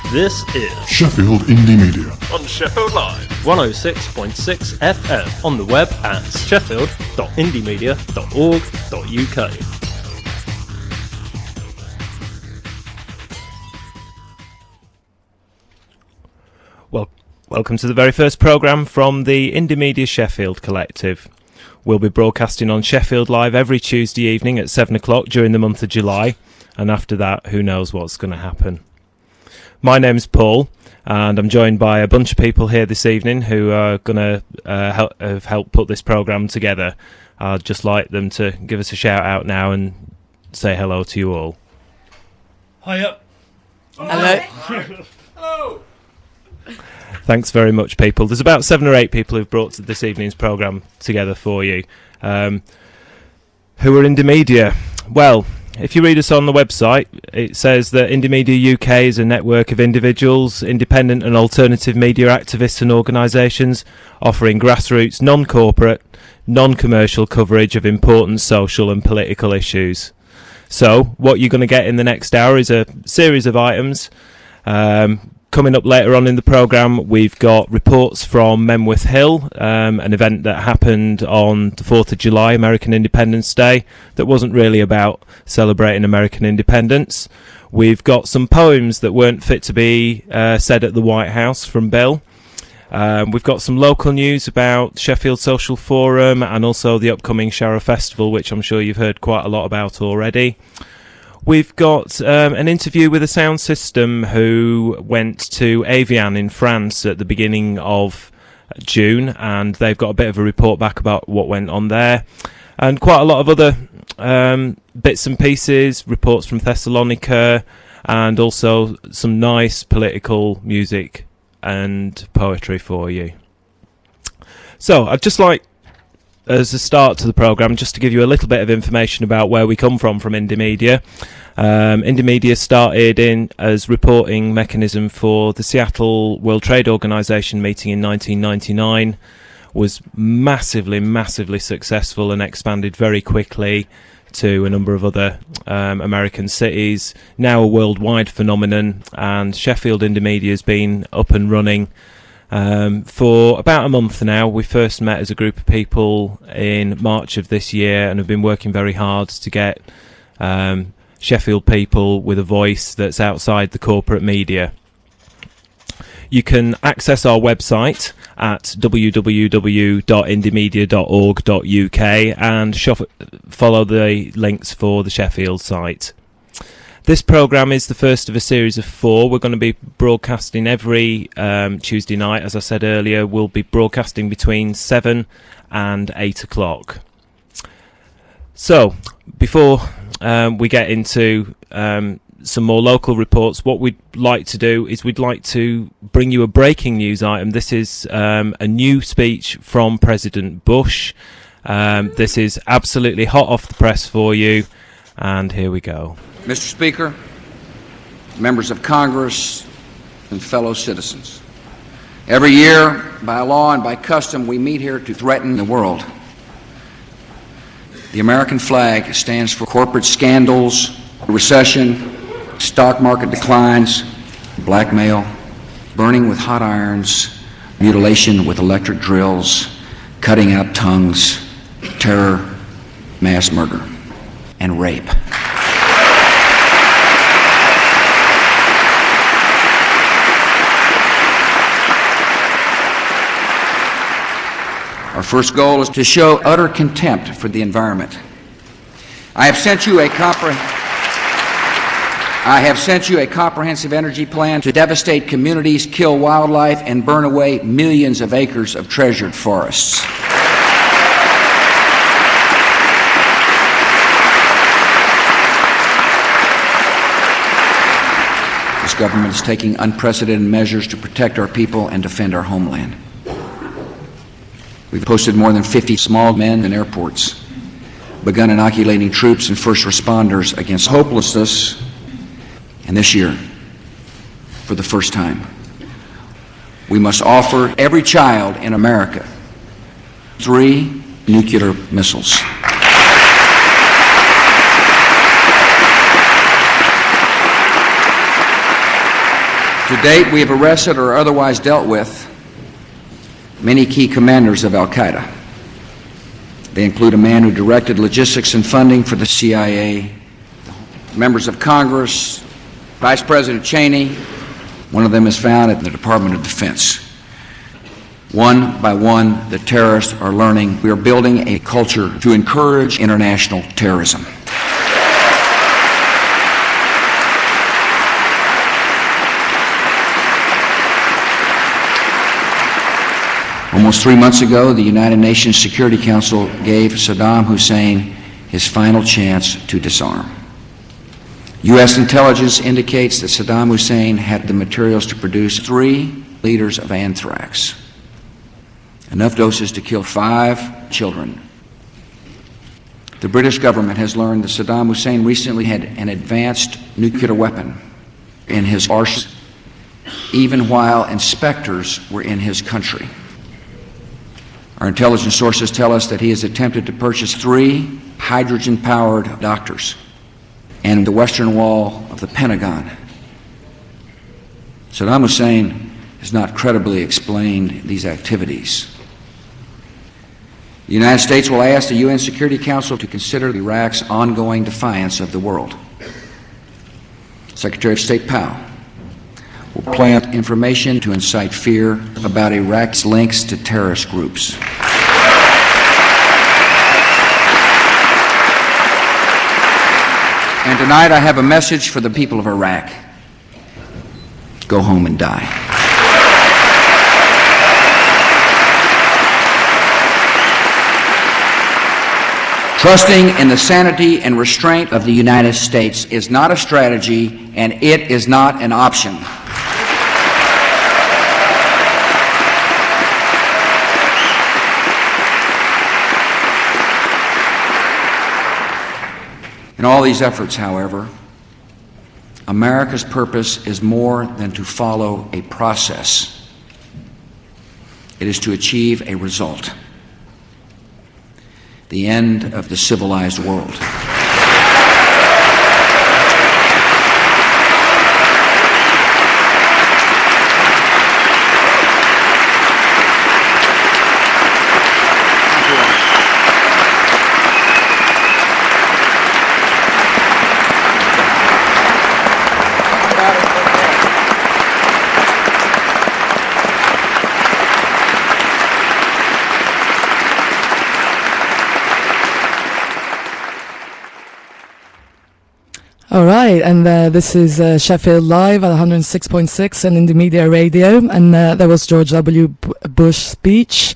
This is Sheffield Indie Media on Sheffield Live 106.6 FM on the web at sheffield.indiemedia.org.uk. Welcome to the very first programme from the Indie Media Sheffield Collective. We'll be broadcasting on Sheffield Live every Tuesday evening at 7 o'clock during the month of July, and after that, who knows what's going to happen. My name's Paul, and I'm joined by a bunch of people here this evening who are going to have helped put this programme together. I'd just like them to give us a shout out now and say hello to you all. Hiya. Hello. Hello. Thanks very much, people. There's about 7 or 8 people who've brought this evening's programme together for you. Who are Indie Media? Well, if you read us on the website, it says that Indie Media UK is a network of individuals, independent and alternative media activists and organisations offering grassroots, non-corporate, non-commercial coverage of important social and political issues. So, what you're going to get in the next hour is a series of items. Coming up later on in the programme, we've got reports from Memworth Hill, an event that happened on the 4th of July, American Independence Day, that wasn't really about celebrating American independence. We've got some poems that weren't fit to be said at the White House from Bill. We've got some local news about Sheffield Social Forum and also the upcoming Shara Festival, which I'm sure you've heard quite a lot about already. We've got an interview with a sound system who went to Evian in France at the beginning of June, and they've got a bit of a report back about what went on there. And quite a lot of other bits and pieces, reports from Thessalonica, and also some nice political music and poetry for you. So I'd just like, as a start to the programme, just to give you a little bit of information about where we come from Indie Media. Indie Media started in as reporting mechanism for the Seattle World Trade Organization meeting in 1999, was massively successful and expanded very quickly to a number of other American cities, now a worldwide phenomenon, and Sheffield Indie Media has been up and running for about a month now. We first met as a group of people in March of this year and have been working very hard to get Sheffield people with a voice that's outside the corporate media. You can access our website at www.indiemedia.org.uk and follow the links for the Sheffield site. This programme is the first of a series of 4. We're going to be broadcasting every Tuesday night. As I said earlier, we'll be broadcasting between 7 and 8 o'clock. So, before we get into some more local reports, what we'd like to do is we'd like to bring you a breaking news item. This is a new speech from President Bush. This is absolutely hot off the press for you, and here we go. Mr. Speaker, members of Congress, and fellow citizens, every year, by law and by custom, we meet here to threaten the world. The American flag stands for corporate scandals, recession, stock market declines, blackmail, burning with hot irons, mutilation with electric drills, cutting out tongues, terror, mass murder, and rape. Our first goal is to show utter contempt for the environment. I have sent you a comprehensive energy plan to devastate communities, kill wildlife, and burn away millions of acres of treasured forests. This government is taking unprecedented measures to protect our people and defend our homeland. We've posted more than 50 small men in airports, begun inoculating troops and first responders against hopelessness, and this year, for the first time, we must offer every child in America 3 nuclear missiles. To To date, we have arrested or otherwise dealt with many key commanders of Al-Qaeda. They include a man who directed logistics and funding for the CIA, members of Congress, Vice President Cheney. One of them is found at the Department of Defense. One by one, the terrorists are learning we are building a culture to encourage international terrorism. Almost 3 months ago, the United Nations Security Council gave Saddam Hussein his final chance to disarm. U.S. intelligence indicates that Saddam Hussein had the materials to produce 3 liters of anthrax, enough doses to kill 5 children. The British government has learned that Saddam Hussein recently had an advanced nuclear weapon in his arsenal, even while inspectors were in his country. Our intelligence sources tell us that he has attempted to purchase 3 hydrogen-powered doctors and the western wall of the Pentagon. Saddam Hussein has not credibly explained these activities. The United States will ask the UN Security Council to consider Iraq's ongoing defiance of the world. Secretary of State Powell will plant information to incite fear about Iraq's links to terrorist groups. And tonight I have a message for the people of Iraq. Go home and die. Trusting in the sanity and restraint of the United States is not a strategy, and it is not an option. In all these efforts, however, America's purpose is more than to follow a process. It is to achieve a result: the end of the civilized world. All right, and this is Sheffield Live at 106.6 and Indie Radio, and there was George W. Bush speech,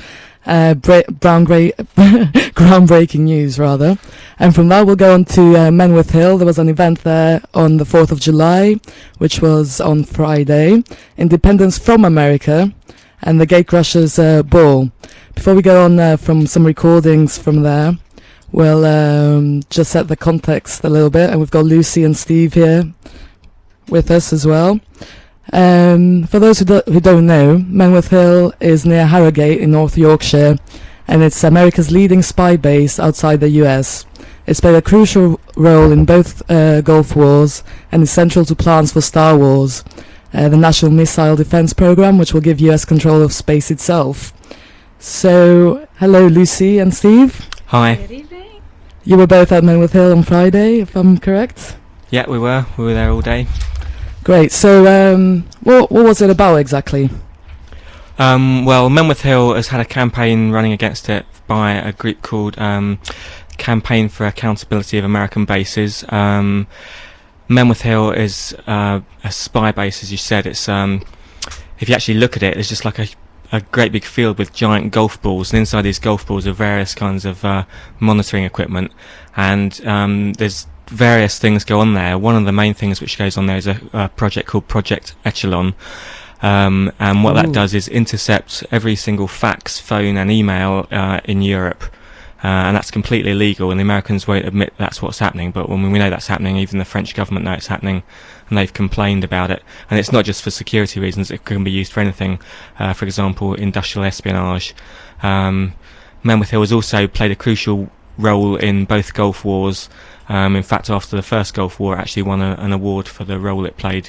groundbreaking news, rather. And from that, we'll go on to Menwith Hill. There was an event there on the 4th of July, which was on Friday, Independence from America, and the Gatecrashers Ball. Before we go on from some recordings from there, we'll just set the context a little bit, and we've got Lucy and Steve here with us as well. For those who don't know, Menwith Hill is near Harrogate in North Yorkshire, and it's America's leading spy base outside the US. It's played a crucial role in both Gulf Wars and is central to plans for Star Wars, the National Missile Defense Program, which will give US control of space itself. So, hello Lucy and Steve. Hi. Good evening. You were both at Menwith Hill on Friday, if I'm correct? Yeah, we were. We were there all day. Great. So, what was it about exactly? Well, Menwith Hill has had a campaign running against it by a group called Campaign for Accountability of American Bases. Menwith Hill is a spy base, as you said. It's if you actually look at it, it's just like a great big field with giant golf balls, and inside these golf balls are various kinds of monitoring equipment, and there's various things go on there. One of the main things which goes on there is a project called Project Echelon, and what that does is intercept every single fax, phone and email in Europe, and that's completely illegal, and the Americans won't admit that's what's happening, but when we know that's happening, even the French government know it's happening, and they've complained about it. And it's not just for security reasons, it can be used for anything, for example industrial espionage. Menwith Hill has also played a crucial role in both Gulf Wars. In fact, after the first Gulf War, it actually won an award for the role it played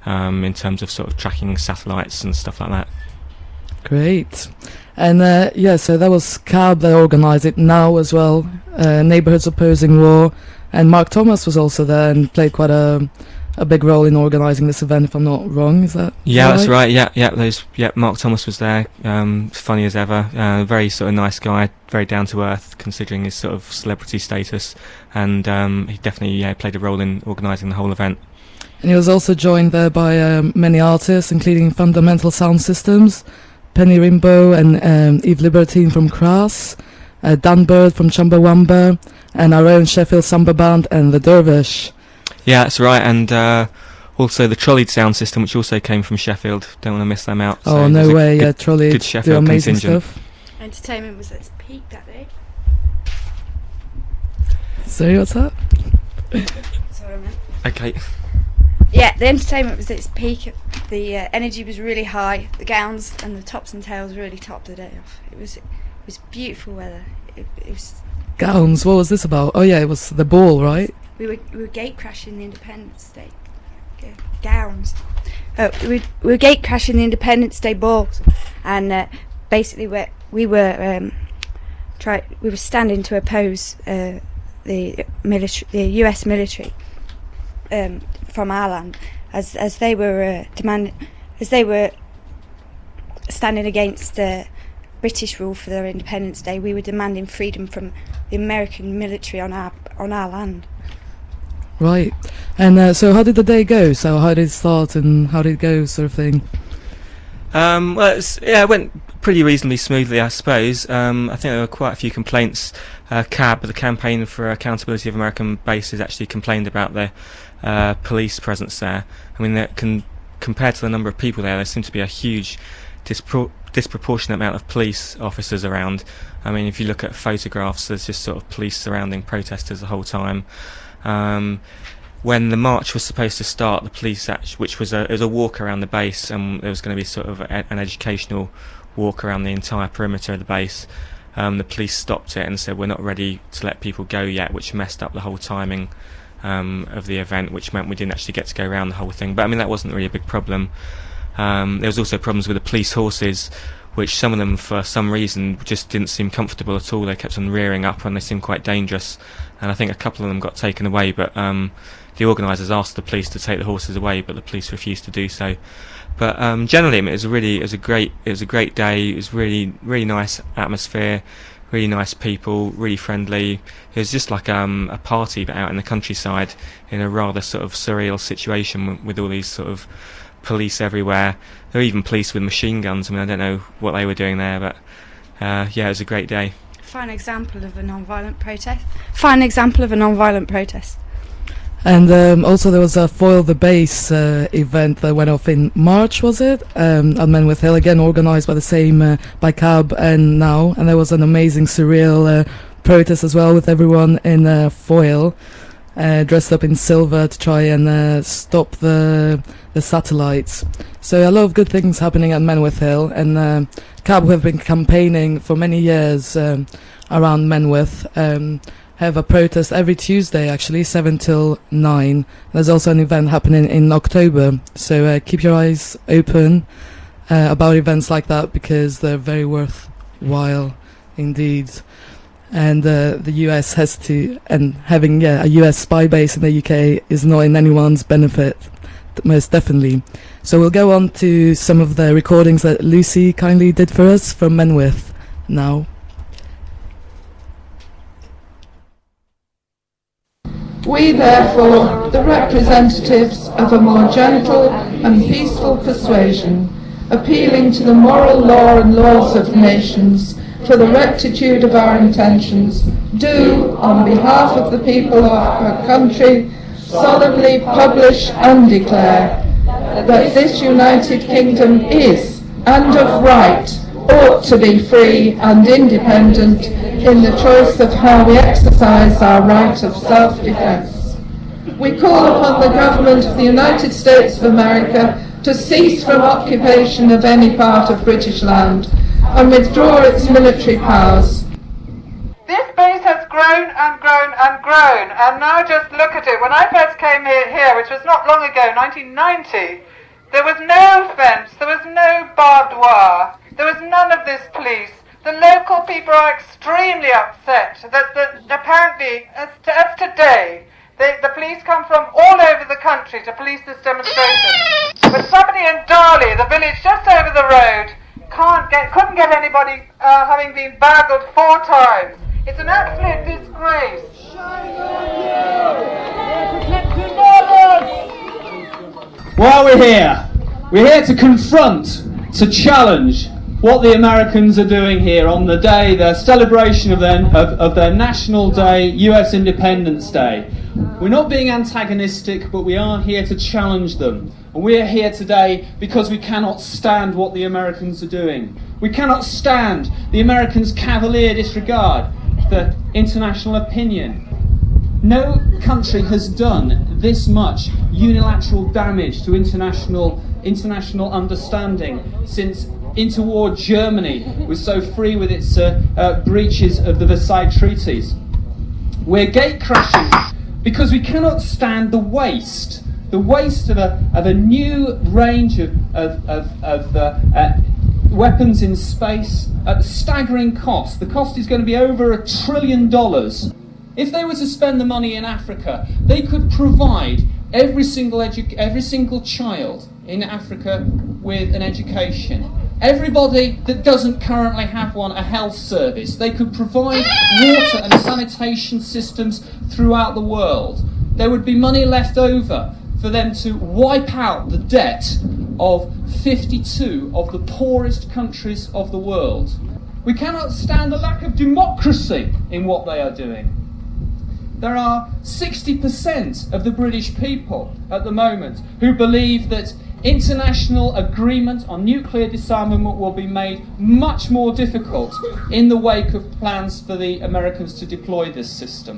in terms of sort of tracking satellites and stuff like that. Great. And so that was CAB that organised it now as well, Neighbourhoods Opposing War, and Mark Thomas was also there and played quite a big role in organising this event, if I'm not wrong. Is that that's right. Mark Thomas was there, funny as ever, very sort of nice guy, very down to earth considering his sort of celebrity status, and he definitely played a role in organising the whole event. And he was also joined there by many artists, including Fundamental Sound Systems, Penny Rimbaud and Eve Libertine from Crass, Dan Bird from Chumbawamba, and our own Sheffield Samba Band and The Dervish. Yeah, that's right, and also the Trolleyed sound system, which also came from Sheffield. Don't want to miss them out. Oh, no way, Trolleyed good Sheffield do amazing contingent. stuff. Entertainment was at its peak that day. Sorry, what's that? Sorry, man. Okay. Yeah, the entertainment was at its peak. The energy was really high. The gowns and the tops and tails really topped the day off. It was beautiful weather. It was. Gowns. What was this about? Oh yeah, it was the ball, right? We were gate crashing the Independence Day gowns. We were gate crashing the Independence Day balls, and basically we were standing to oppose the U.S. military from our land, as they were standing against British rule for their Independence Day. We were demanding freedom from the American military on our land. Right. And so how did the day go? So how did it start and how did it go, sort of thing? It went pretty reasonably smoothly, I suppose. I think there were quite a few complaints. CAB, the Campaign for Accountability of American Bases, actually complained about the police presence there. I mean, compared to the number of people there seemed to be a huge disproportionate amount of police officers around. I mean, if you look at photographs, there's just sort of police surrounding protesters the whole time. When the march was supposed to start, the police which was it was a walk around the base, and there was going to be sort of an educational walk around the entire perimeter of the base. The police stopped it and said we're not ready to let people go yet, which messed up the whole timing of the event, which meant we didn't actually get to go around the whole thing. But I mean, that wasn't really a big problem. There was also problems with the police horses, which some of them for some reason just didn't seem comfortable at all. They kept on rearing up and they seemed quite dangerous, and I think a couple of them got taken away, but the organisers asked the police to take the horses away, but the police refused to do so. But generally, it was a great day. It was really nice atmosphere, really nice people, really friendly. It was just like a party, but out in the countryside, in a rather sort of surreal situation with all these sort of police everywhere. There were even police with machine guns. I mean, I don't know what they were doing there, but it was a great day. Fine example of a non-violent protest. And also there was a Foil the Base event that went off in March, was it? At Menwith Hill, again organised by the same, by CAB and Now. And there was an amazing surreal protest as well, with everyone in foil, dressed up in silver to try and stop the satellites. So a lot of good things happening at Menwith Hill, and CAB have been campaigning for many years around Menwith. Have a protest every Tuesday, actually, 7 till 9. There's also an event happening in October, so keep your eyes open about events like that, because they're very worthwhile indeed. And the US has to, and having a US spy base in the UK is not in anyone's benefit, most definitely. So we'll go on to some of the recordings that Lucy kindly did for us from Menwith now. We, therefore, the representatives of a more gentle and peaceful persuasion, appealing to the moral law and laws of nations for the rectitude of our intentions, do, on behalf of the people of our country, solemnly publish and declare that this United Kingdom is, and of right, ought to be free and independent in the choice of how we exercise our right of self-defence. We call upon the government of the United States of America to cease from occupation of any part of British land and withdraw its military powers. This base has grown and grown and grown, and now just look at it. When I first came here, which was not long ago, 1990, There was no fence, there was no barbed wire, there was none of this police. The local people are extremely upset that apparently, as today, the police come from all over the country to police this demonstration. But somebody in Darley, the village just over the road, couldn't get anybody having been burgled 4 times. It's an absolute disgrace. Why are we here? We're here to confront, to challenge what the Americans are doing here on the day, their celebration of their National Day, US Independence Day. We're not being antagonistic, but we are here to challenge them. And we are here today because we cannot stand what the Americans are doing. We cannot stand the Americans' cavalier disregard for international opinion. No country has done this much unilateral damage to international understanding since interwar Germany was so free with its breaches of the Versailles treaties. We're gate crashing because we cannot stand the waste of a new range of weapons in space at staggering cost. The cost is going to be over $1 trillion. If they were to spend the money in Africa, they could provide every single child in Africa with an education. Everybody that doesn't currently have one, a health service. They could provide water and sanitation systems throughout the world. There would be money left over for them to wipe out the debt of 52 of the poorest countries of the world. We cannot stand the lack of democracy in what they are doing. There are 60% of the British people at the moment who believe that international agreement on nuclear disarmament will be made much more difficult in the wake of plans for the Americans to deploy this system.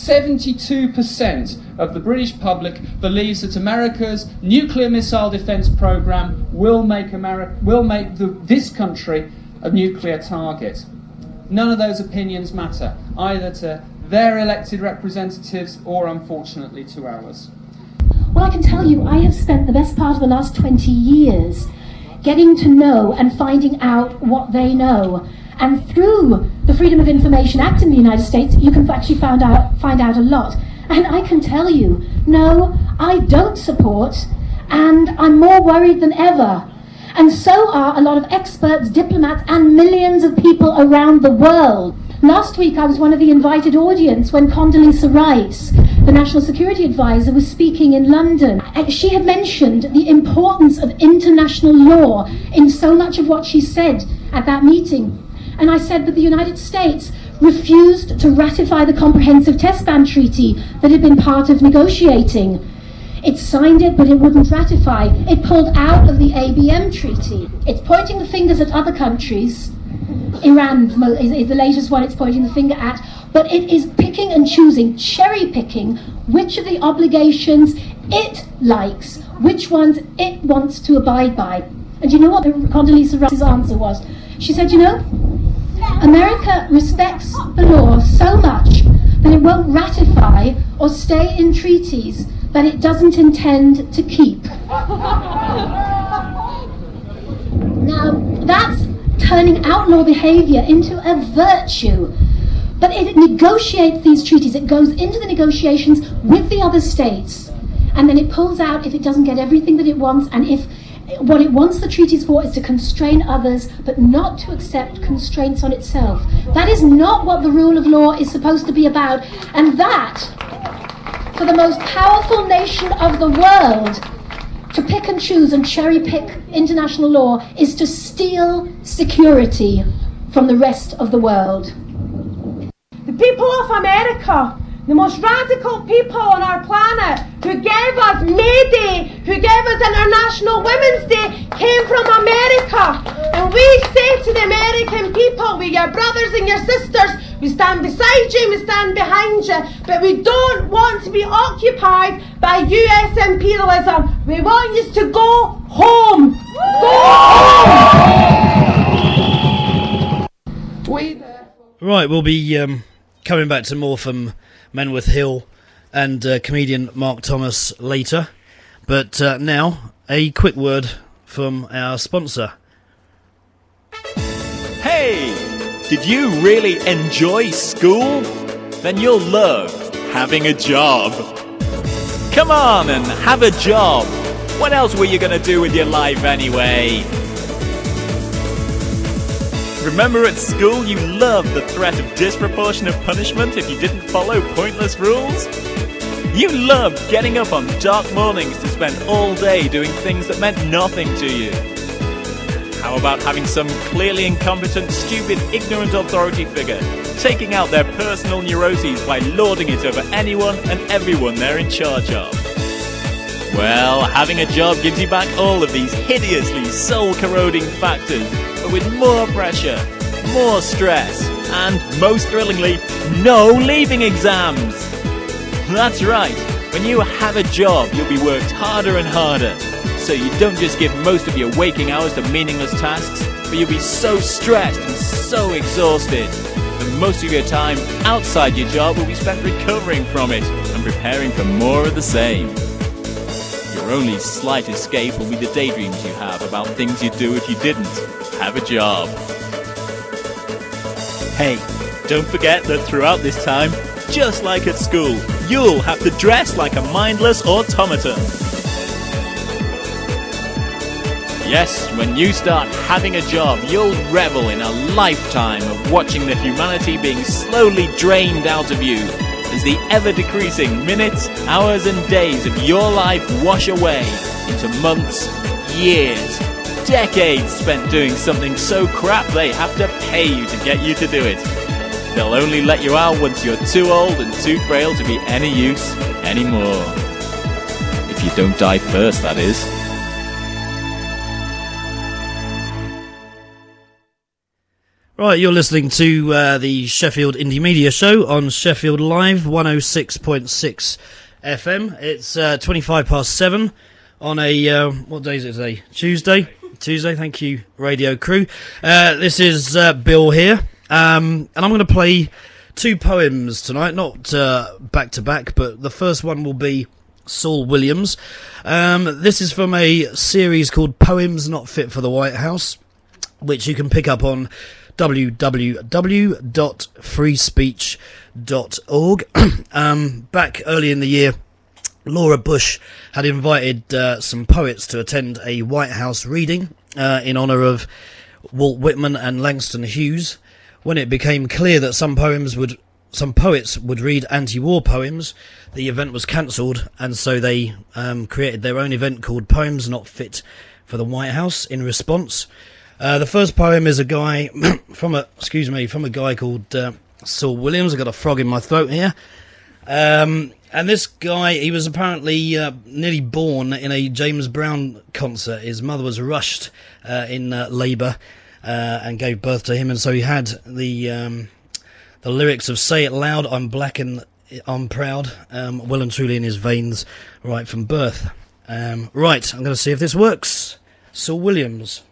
72% of the British public believes that America's nuclear missile defence programme will make this country a nuclear target. None of those opinions matter, either to their elected representatives or, unfortunately, to ours. Well, I can tell you, I have spent the best part of the last 20 years getting to know and finding out what they know. And through the Freedom of Information Act in the United States, you can actually find out a lot. And I can tell you, no, I don't support, and I'm more worried than ever. And so are a lot of experts, diplomats, and millions of people around the world. Last week, I was one of the invited audience when Condoleezza Rice, the National Security Advisor, was speaking in London. She had mentioned the importance of international law in so much of what she said at that meeting. And I said that the United States refused to ratify the Comprehensive Test Ban Treaty that had been part of negotiating. It signed it, but it wouldn't ratify. It pulled out of the ABM Treaty. It's pointing the fingers at other countries. Iran is the latest one it's pointing the finger at, but it is picking and choosing, cherry-picking, which of the obligations it likes, which ones it wants to abide by. And you know what Condoleezza Rice's answer was? She said, America respects the law so much that it won't ratify or stay in treaties that it doesn't intend to keep. Now, that's turning outlaw behaviour into a virtue. But it negotiates these treaties. It goes into the negotiations with the other states, and then it pulls out if it doesn't get everything that it wants, and if what it wants the treaties for is to constrain others, but not to accept constraints on itself. That is not what the rule of law is supposed to be about. And that, for the most powerful nation of the world, to pick and choose and cherry-pick international law is to steal security from the rest of the world. The people of America, the most radical people on our planet, who gave us May Day, who gave us International Women's Day, came from America. And we say to the American people, we're your brothers and your sisters, we stand beside you, we stand behind you, but we don't want to be occupied by US imperialism. We want you to go home. Go home! Right, we'll be coming back to more from Menwith Hill and comedian Mark Thomas later. But now, a quick word from our sponsor. Hey! Did you really enjoy school? Then you'll love having a job. Come on and have a job. What else were you going to do with your life anyway? Remember at school you loved the threat of disproportionate punishment if you didn't follow pointless rules? You loved getting up on dark mornings to spend all day doing things that meant nothing to you. How about having some clearly incompetent, stupid, ignorant authority figure taking out their personal neuroses by lording it over anyone and everyone they're in charge of? Well, having a job gives you back all of these hideously soul-corroding factors, but with more pressure, more stress, and, most thrillingly, no leaving exams. That's right, when you have a job, you'll be worked harder and harder. So you don't just give most of your waking hours to meaningless tasks, but you'll be so stressed and so exhausted that most of your time outside your job will be spent recovering from it and preparing for more of the same. Your only slight escape will be the daydreams you have about things you'd do if you didn't have a job. Hey, don't forget that throughout this time, just like at school, you'll have to dress like a mindless automaton. Yes, when you start having a job, you'll revel in a lifetime of watching the humanity being slowly drained out of you as the ever-decreasing minutes, hours and days of your life wash away into months, years, decades spent doing something so crap they have to pay you to get you to do it. They'll only let you out once you're too old and too frail to be any use anymore. If you don't die first, that is. Right, you're listening to the Sheffield Indie Media Show on Sheffield Live 106.6 FM. It's 7:25 on a, what day is it today? Tuesday, thank you, radio crew. This is Bill here, and I'm going to play two poems tonight, not back to back, but the first one will be Saul Williams. This is from a series called Poems Not Fit for the White House, which you can pick up on www.freespeech.org. Back early in the year, Laura Bush had invited some poets to attend a White House reading in honour of Walt Whitman and Langston Hughes. When it became clear that some poets would read anti-war poems, the event was cancelled, and so they created their own event called Poems Not Fit for the White House in response. The first poem is a guy from a guy called Saul Williams. I've got a frog in my throat here. And this guy, he was apparently nearly born in a James Brown concert. His mother was rushed in labour and gave birth to him, and so he had the lyrics of "Say It Loud, I'm Black and I'm Proud," well and truly in his veins right from birth. Right, I'm going to see if this works. Saul Williams.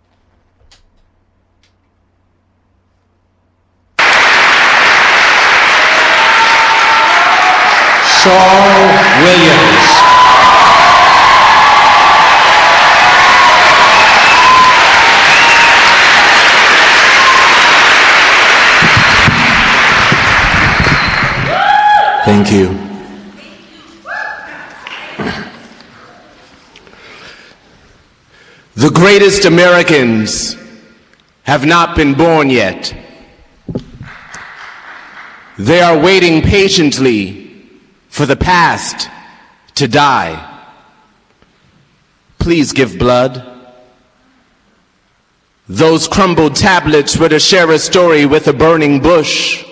Saul Williams. Thank you. The greatest Americans have not been born yet. They are waiting patiently for the past to die. Please give blood. Those crumbled tablets were to share a story with a burning bush.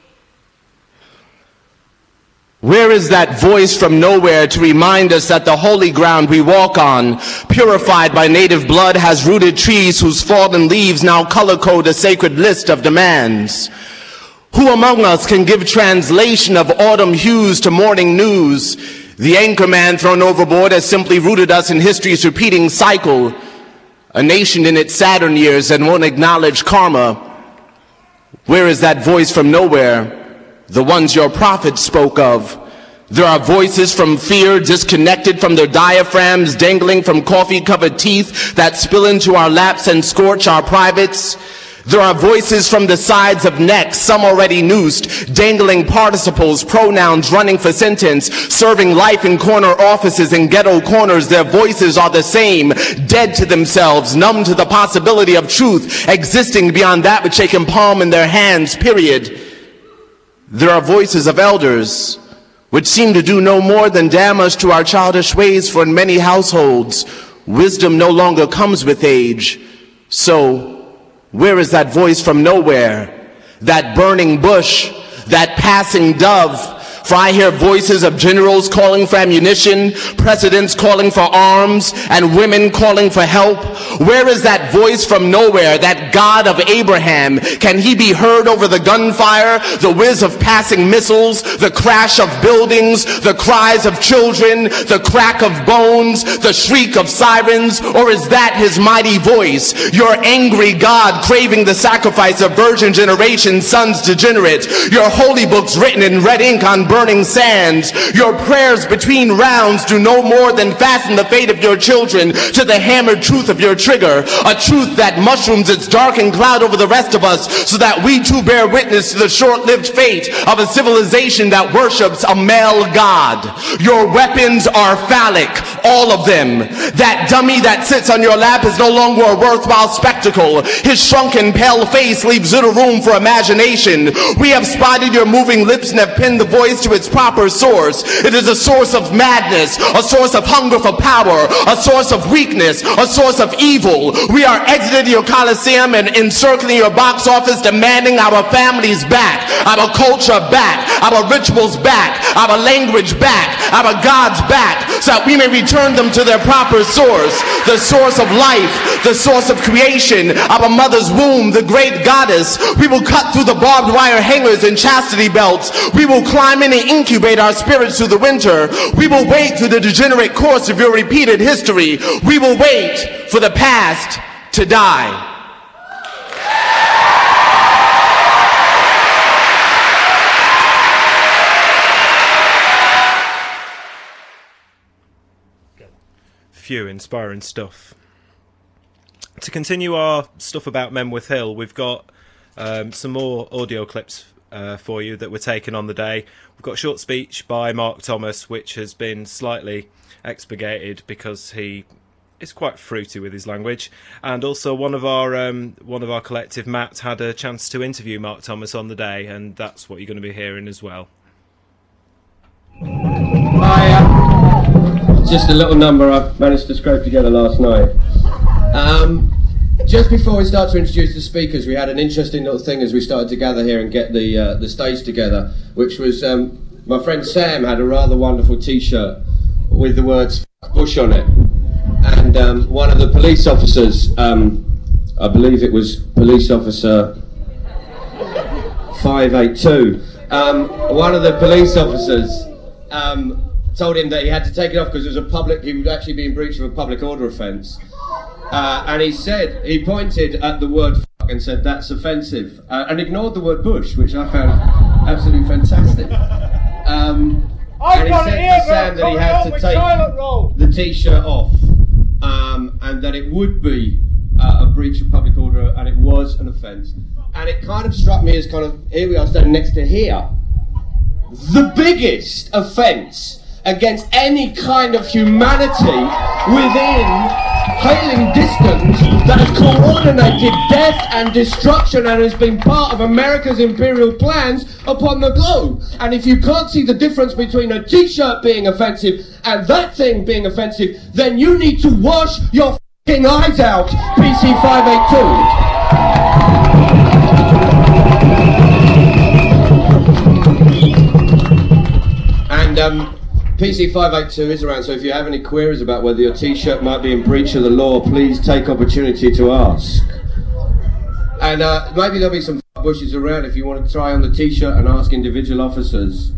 Where is that voice from nowhere to remind us that the holy ground we walk on, purified by native blood, has rooted trees whose fallen leaves now color code a sacred list of demands? Who among us can give translation of autumn hues to morning news? The anchorman thrown overboard has simply rooted us in history's repeating cycle. A nation in its Saturn years that won't acknowledge karma. Where is that voice from nowhere? The ones your prophets spoke of. There are voices from fear, disconnected from their diaphragms, dangling from coffee-covered teeth that spill into our laps and scorch our privates. There are voices from the sides of necks, some already noosed, dangling participles, pronouns running for sentence, serving life in corner offices and ghetto corners. Their voices are the same, dead to themselves, numb to the possibility of truth, existing beyond that which they can palm in their hands, period. There are voices of elders, which seem to do no more than damn us to our childish ways, for in many households, wisdom no longer comes with age. So, where is that voice from nowhere, that burning bush, that passing dove? For I hear voices of generals calling for ammunition, presidents calling for arms, and women calling for help. Where is that voice from nowhere, that God of Abraham? Can he be heard over the gunfire, the whiz of passing missiles, the crash of buildings, the cries of children, the crack of bones, the shriek of sirens? Or is that his mighty voice, your angry God craving the sacrifice of virgin generation, sons degenerate, your holy books written in red ink on burning sands? Your prayers between rounds do no more than fasten the fate of your children to the hammered truth of your trigger, a truth that mushrooms its darkened cloud over the rest of us, so that we too bear witness to the short-lived fate of a civilization that worships a male god. Your weapons are phallic, all of them. That dummy that sits on your lap is no longer a worthwhile spectacle. His shrunken, pale face leaves little room for imagination. We have spotted your moving lips and have pinned the voice to its proper source. It is a source of madness, a source of hunger for power, a source of weakness, a source of evil. We are exiting your coliseum and encircling your box office, demanding our families back, our culture back, our rituals back, our language back, our gods back, so that we may return them to their proper source, the source of life, the source of creation, our mother's womb, the great goddess. We will cut through the barbed wire hangers and chastity belts. We will climb in and incubate our spirits through the winter. We will wait through the degenerate course of your repeated history. We will wait for the past to die. Phew, inspiring stuff. To continue our stuff about Menwith Hill, we've got some more audio clips for you that were taken on the day. We've got a short speech by Mark Thomas, which has been slightly expurgated because he is quite fruity with his language, and also one of our collective, Matt, had a chance to interview Mark Thomas on the day, and that's what you're going to be hearing as well. Just a little number I managed to scrape together last night. Just before we start to introduce the speakers, we had an interesting little thing as we started to gather here and get the stage together, which was my friend Sam had a rather wonderful T-shirt with the words "Fuck Bush" on it, and one of the police officers, I believe it was police officer 582, one of the police officers told him that he had to take it off because it was he would actually be in breach of a public order offence. And he pointed at the word "fuck" and said, "That's offensive," and ignored the word "bush," which I found absolutely fantastic. And he said to Sam that he had to take the T-shirt off, and that it would be a breach of public order, and it was an offence. And it kind of struck me as here we are standing next to here. The biggest offence against any kind of humanity within hailing distance that has coordinated death and destruction and has been part of America's imperial plans upon the globe. And if you can't see the difference between a T-shirt being offensive and that thing being offensive, then you need to wash your f***ing eyes out, PC 582. And PC 582 is around, so if you have any queries about whether your T-shirt might be in breach of the law, please take opportunity to ask. And maybe there'll be some bushes around if you want to try on the T-shirt and ask individual officers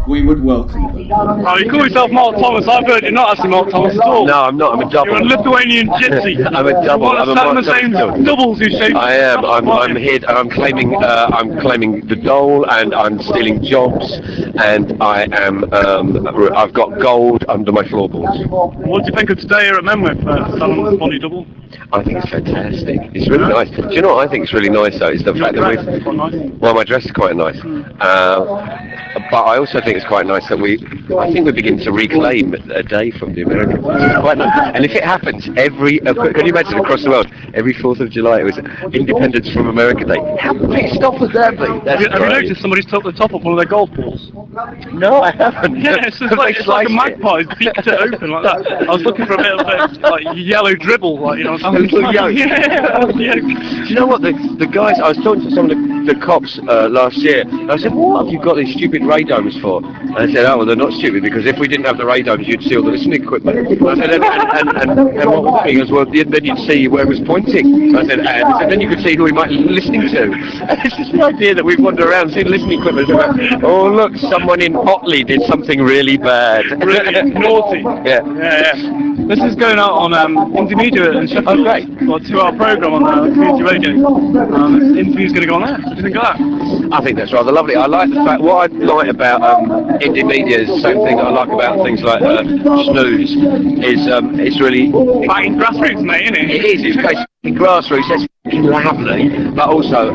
we would welcome them. Oh, you call yourself Mark Thomas. I've heard you're not actually Mark Thomas at all. No, I'm not. I'm a double. You're a Lithuanian gypsy. I'm a double. I'm a the same doubles you shape. I am. I'm here. I'm claiming the dole, and I'm stealing jobs, and I am. I've got gold under my floorboards. What do you think of today here at Menwith, Salon's Body Double? I think it's fantastic. It's really nice. Do you know what I think is really nice though? Is the fact that well, my dress is quite nice. But I also think it's quite nice that I think we're beginning to reclaim a day from the Americans. It's quite nice. And if it happens can you imagine across the world, every 4th of July it was Independence from America Day. How pissed off would that be? Have you noticed somebody's took the top off one of their golf balls? No, I haven't. Yeah, it's like a magpie, beaked it open like that. I was looking for a bit of like yellow dribble, like, you know, something. Yeah. Do you know what, the guys, I was talking to some of the cops last year, and I said, what have you got these stupid radomes for? And I said, oh, well, they're not stupid, because if we didn't have the radomes, you'd see all the listening equipment. And I said, and what was that? He goes, well, then you'd see where it was pointing. So I said, and then you could see who we might be listening to. And it's just the idea that we wander around, see the listening equipment, and go, oh, look, someone in Otley did something really bad. Really naughty. Yeah. This is going out on Indie Media in Sheffield. Oh, great. Got a 2-hour programme on community radio. This interview's going to go on there. What do you think of that? I think that's rather lovely. I like the fact, what I like about indie media is the same thing that I like about things like Snooze, is it's really... Fighting grassroots, mate, isn't it? It is, it's basically grassroots, that's lovely, but also,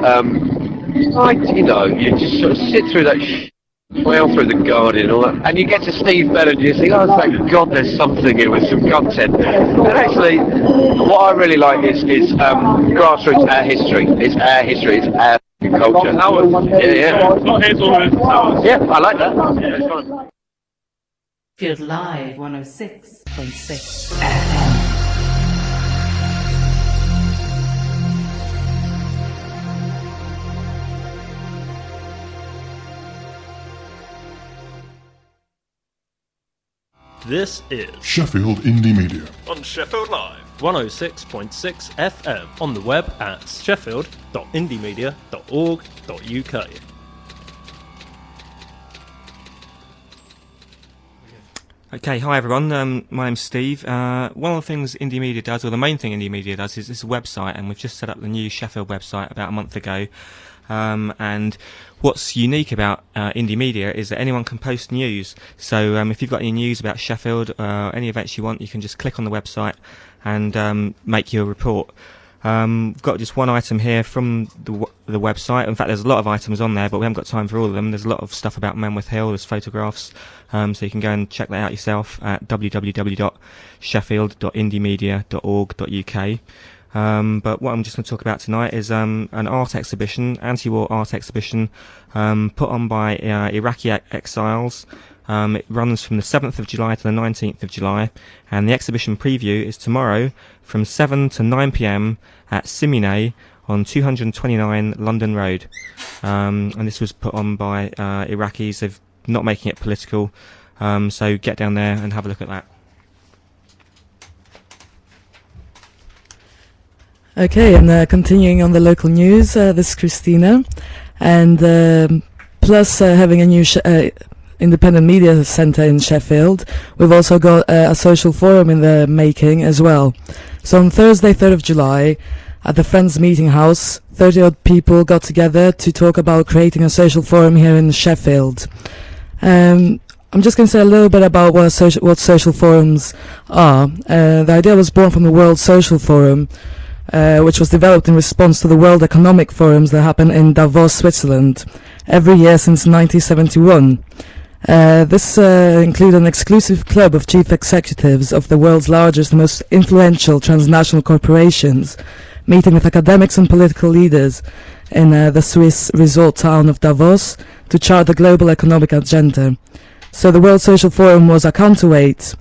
you just sort of sit through that well through the Guardian and all that, and you get to Steve Bell and you think, oh, thank God there's something here with some content. And actually, what I really like is grassroots, our history. It's our history, it's our culture. Yeah, I like that. Field Live 106.6 FM. This is Sheffield Indie Media on Sheffield Live 106.6 FM, on the web at sheffield.indiemedia.org.uk. Okay, hi everyone, my name's Steve. One of the things Indie Media does, or the main thing Indie Media does, is this website, and we've just set up the new Sheffield website about a month ago. And what's unique about Indie Media is that anyone can post news. So if you've got any news about Sheffield, any events you want, you can just click on the website and make your report. We've got just one item here from the website. In fact, there's a lot of items on there, but we haven't got time for all of them. There's a lot of stuff about Menwith Hill, there's photographs, so you can go and check that out yourself at www.sheffield.indiemedia.org.uk. But what I'm just going to talk about tonight is an art exhibition, anti-war art exhibition, put on by Iraqi exiles. It runs from the 7th of July to the 19th of July, and the exhibition preview is tomorrow from 7 to 9 p.m. at Simine on 229 London Road. And this was put on by Iraqis. They're not making it political, so get down there and have a look at that. Okay, and continuing on the local news, this is Christina, and plus having a new independent media centre in Sheffield, we've also got a social forum in the making as well. So on Thursday, 3rd of July, at the Friends Meeting House, 30-odd people got together to talk about creating a social forum here in Sheffield. I'm just going to say a little bit about what social forums are. The idea was born from the World Social Forum, which was developed in response to the World Economic Forums that happen in Davos, Switzerland, every year since 1971. This included an exclusive club of chief executives of the world's largest and most influential transnational corporations, meeting with academics and political leaders in the Swiss resort town of Davos to chart the global economic agenda. So the World Social Forum was a counterweight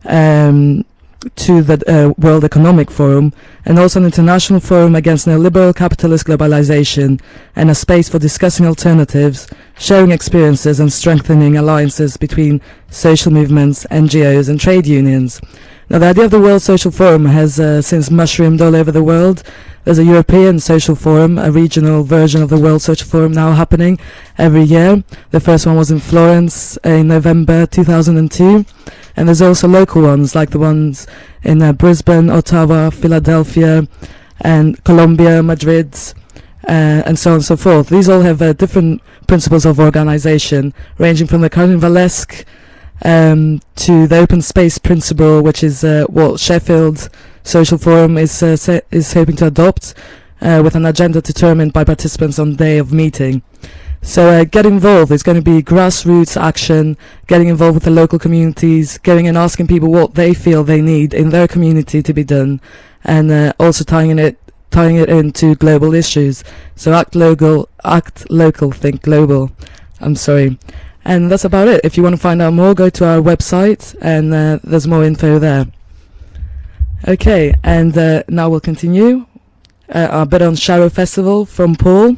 to the World Economic Forum, and also an international forum against neoliberal capitalist globalization, and a space for discussing alternatives, sharing experiences and strengthening alliances between social movements, NGOs and trade unions. Now, the idea of the World Social Forum has since mushroomed all over the world. There's a European Social Forum, a regional version of the World Social Forum now happening every year. The first one was in Florence in November 2002. And there's also local ones, like the ones in Brisbane, Ottawa, Philadelphia, and Colombia, Madrid, and so on and so forth. These all have different principles of organization, ranging from the carnivalesque to the open space principle, which is what Sheffield Social Forum is hoping to adopt, with an agenda determined by participants on the day of meeting. So get involved. It's going to be grassroots action, getting involved with the local communities, going and asking people what they feel they need in their community to be done, and also tying it into global issues. So act local, think global. I'm sorry. And that's about it. If you want to find out more, go to our website, and there's more info there. Okay, and now we'll continue. A bit on Sharrow Festival from Paul.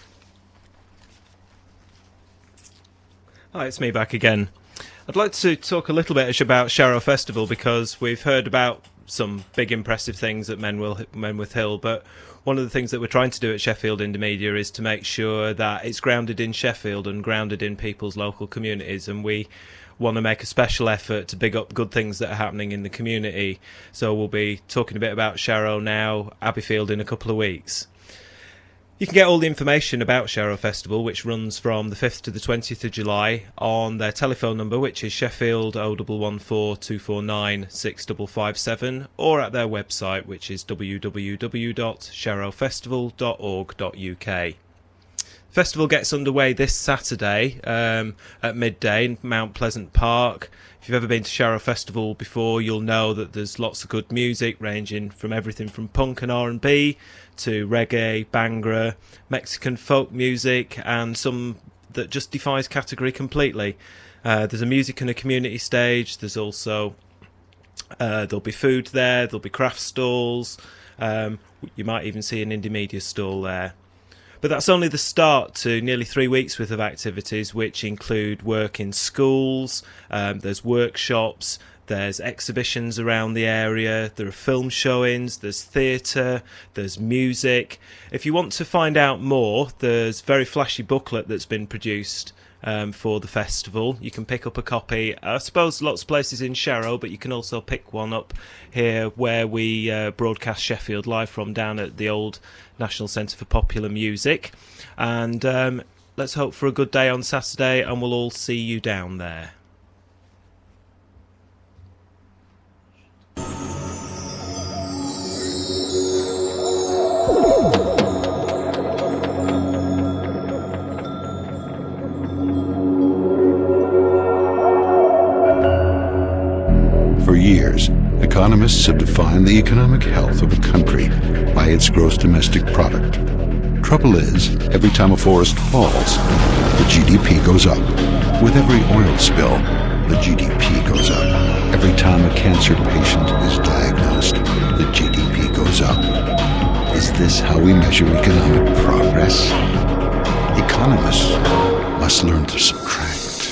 Hi, it's me back again. I'd like to talk a little bit about Sharrow Festival, because we've heard about some big impressive things at Menwith Hill, but one of the things that we're trying to do at Sheffield Intermedia is to make sure that it's grounded in Sheffield and grounded in people's local communities, and we want to make a special effort to big up good things that are happening in the community. So we'll be talking a bit about Sharrow now, Abbeyfield in a couple of weeks. You can get all the information about Sharrow Festival, which runs from the 5th to the 20th of July, on their telephone number, which is Sheffield 0114 249 6557, or at their website, which is www.sharrowfestival.org.uk. Festival gets underway this Saturday at midday in Mount Pleasant Park. If you've ever been to Sharrow Festival before, you'll know that there's lots of good music, ranging from everything from punk and R&B to reggae, Bhangra, Mexican folk music, and some that just defies category completely. There's a music and a community stage. There's also there'll be food there. There'll be craft stalls. You might even see an indie media stall there. But that's only the start to nearly 3 weeks worth of activities, which include work in schools, there's workshops, there's exhibitions around the area, there are film showings, there's theatre, there's music. If you want to find out more, there's a very flashy booklet that's been produced for the festival. You can pick up a copy, I suppose lots of places in Sharrow, but you can also pick one up here where we broadcast Sheffield live from, down at the old National Centre for Popular Music. And let's hope for a good day on Saturday, and we'll all see you down there. For years, economists have defined the economic health of a country by its gross domestic product. Trouble is, every time a forest falls, the GDP goes up. With every oil spill, the GDP goes up. Every time a cancer patient is diagnosed, the GDP goes up. Is this how we measure economic progress? Economists must learn to subtract.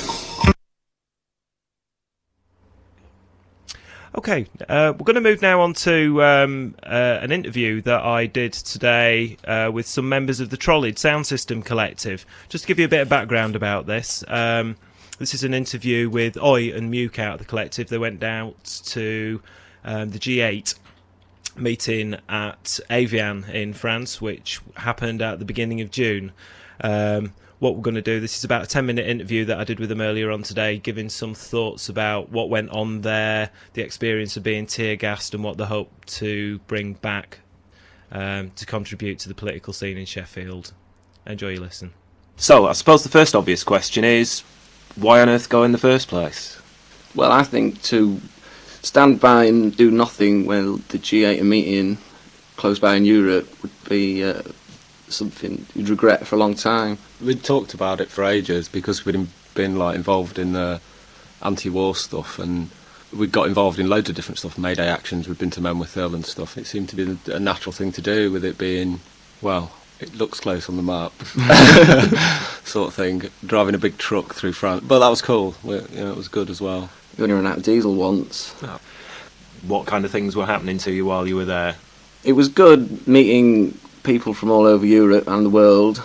Okay, we're going to move now on to an interview that I did today with some members of the Trolleyed Sound System Collective. Just to give you a bit of background about this, this is an interview with Oi and Muke out of the collective. They went out to the G8 meeting at Evian in France, which happened at the beginning of June. What we're going to do, this is about a 10-minute interview that I did with them earlier on today, giving some thoughts about what went on there, the experience of being tear-gassed, and what they hope to bring back to contribute to the political scene in Sheffield. Enjoy your listen. So, I suppose the first obvious question is, why on earth go in the first place? Well, I think to stand by and do nothing while the G8 are meeting close by in Europe would be something you'd regret for a long time. We'd talked about it for ages because we'd been involved in the anti-war stuff, and we got involved in loads of different stuff, Mayday actions, we'd been to Menwith Hill and stuff. It seemed to be a natural thing to do, with it being, well, it looks close on the map, sort of thing, driving a big truck through France. But that was cool, it was good as well. We only ran out of diesel once. Oh. what kind of things were happening to you while you were there? It was good meeting people from all over Europe and the world,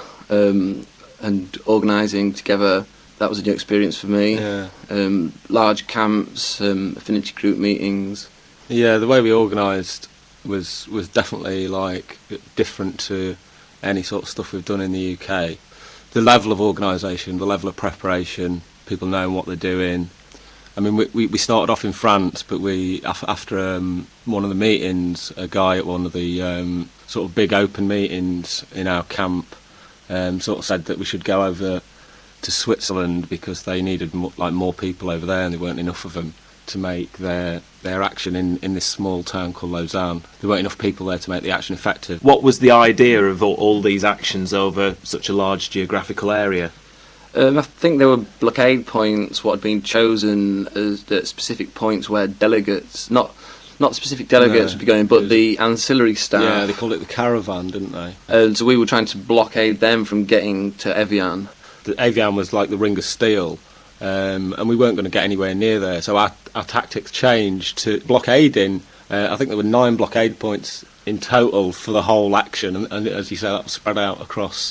and organising together. That was a new experience for me. Yeah. Large camps, affinity group meetings. Yeah, the way we organised was definitely like different to any sort of stuff we've done in the UK. The level of organisation, the level of preparation, people knowing what they're doing. I mean, we started off in France, but after one of the meetings, a guy at one of the sort of big open meetings in our camp sort of said that we should go over to Switzerland because they needed more people over there, and there weren't enough of them to make their action in this small town called Lausanne. There weren't enough people there to make the action effective. What was the idea of all these actions over such a large geographical area? I think there were blockade points, what had been chosen as the specific points where delegates, not specific delegates would be going, but the ancillary staff. Yeah, they called it the caravan, didn't they? And so we were trying to blockade them from getting to Evian. Evian was like the Ring of Steel, and we weren't going to get anywhere near there, so our tactics changed to blockading. I think there were 9 blockade points in total for the whole action, and as you say, that was spread out across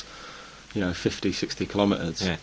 50, 60 kilometres. Yeah.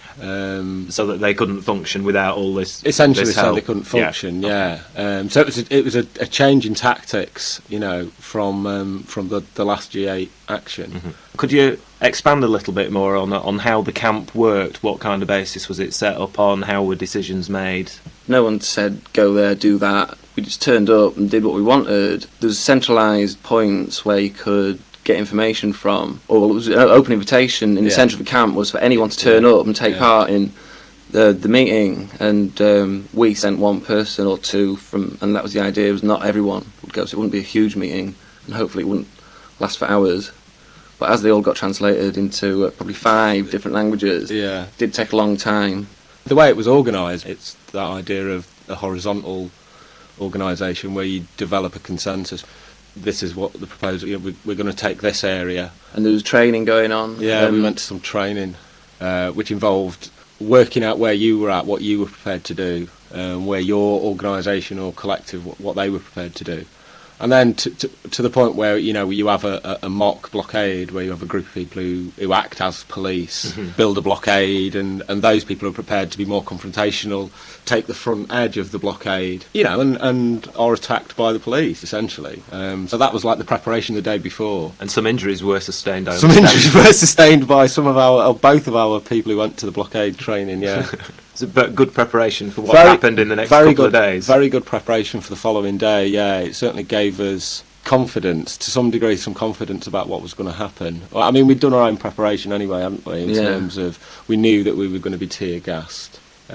So that they couldn't function without all this. Essentially, this so help. they couldn't function. Yeah. So it was a change in tactics, from the last G8 action. Mm-hmm. Could you expand a little bit more on how the camp worked? What kind of basis was it set up on? How were decisions made? No one said go there, do that. We just turned up and did what we wanted. There's centralised points where you could get information from, or it was an open invitation in the centre of the camp was for anyone to turn up and take part in the meeting, and we sent one person or two from, and that was the idea, was not everyone would go, so it wouldn't be a huge meeting, and hopefully it wouldn't last for hours. But as they all got translated into probably 5 different languages, it did take a long time. The way it was organised, it's that idea of a horizontal organisation where you develop a consensus. This is what the proposal, we're going to take this area. And there was training going on. Yeah, we went to some training, which involved working out where you were at, what you were prepared to do, where your organisation or collective, what they were prepared to do. And then to the point where, you have a mock blockade, where you have a group of people who act as police, build a blockade, and those people are prepared to be more confrontational, take the front edge of the blockade, and are attacked by the police, essentially. So that was like the preparation the day before. And some injuries were sustained. Some injuries were sustained by both of our people who went to the blockade training, yeah. But good preparation for what happened in the next couple of days. Very good preparation for the following day, yeah. It certainly gave us confidence, to some degree, some confidence about what was going to happen. Well, I mean, we'd done our own preparation anyway, hadn't we, in terms of, we knew that we were going to be tear-gassed,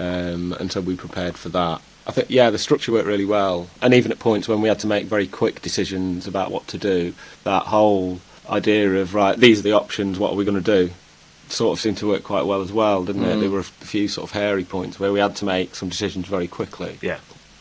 and so we prepared for that. I think, the structure worked really well, and even at points when we had to make very quick decisions about what to do, that whole idea of, right, these are the options, what are we going to do, sort of seemed to work quite well as well, didn't it? There were a few sort of hairy points where we had to make some decisions very quickly. Yeah.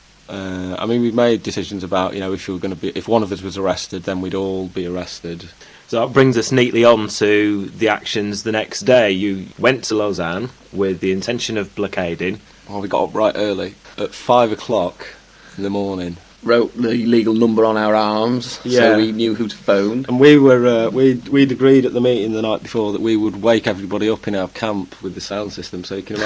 I mean, we've made decisions about, if one of us was arrested, then we'd all be arrested. So that brings us neatly on to the actions the next day. You went to Lausanne with the intention of blockading. Well, we got up right early, at 5 o'clock in the morning. Wrote the legal number on our arms, so we knew who to phone. And we were we'd agreed at the meeting the night before that we would wake everybody up in our camp with the sound system, so you can